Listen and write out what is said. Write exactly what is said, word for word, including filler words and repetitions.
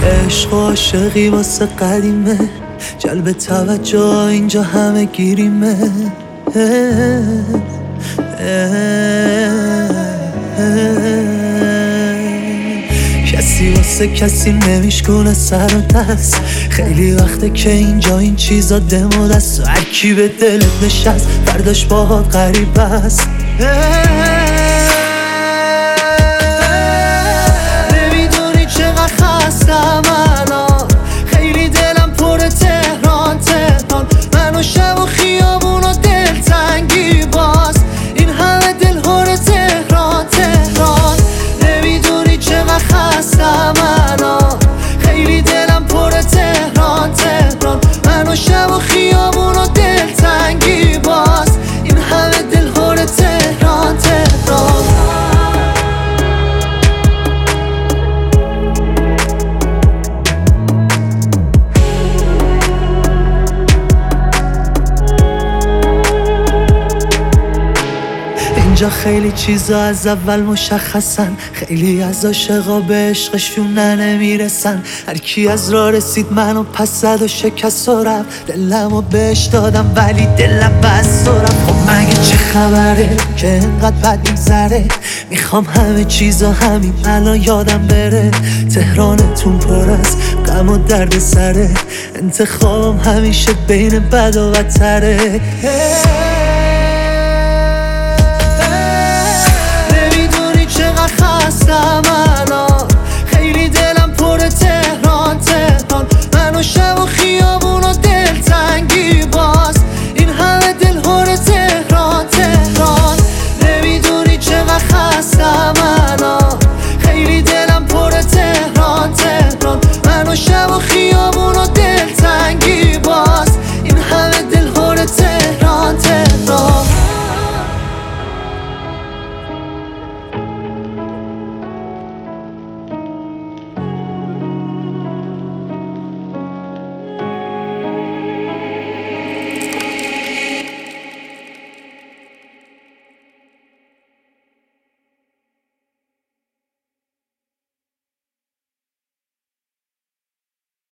عشق و عاشقی واسه قدیمه، جلب توجه اینجا همه گیریمه. کسی واسه کسی نمیشکنه سر و دست، خیلی وقته که اینجا این چیزا دمو دست، و هر کی به دلت نشست فرداش باهات غریب است. نمیدونی چقدر خستم الان، خیلی دلم پر تهران تهران، من و شب و خیابون و دلتنگی باز، این همه دل هر تهران تهران. نمیدونی چقدر خستم الان، خیلی دلم پر تهران تهران، من و شب و خیابون و دلتنگی باز، این همه دل هر تهران تهران. اینجا خیلی چیزا از اول مشخصن، خیلی از عاشقا به عشقشون نمیرسن، هر کی از راه رسید منو پس زد و شکست و رفت، دلمو بهش دادم ولی دلم بست و رفت. خب مگه چه خبره که انقدر بد میگذره، میخوام همه چیزا همین الان یادم بره، تهرانتون پر از غم و درد سره، انتخابم همیشه بین بد و بدتره.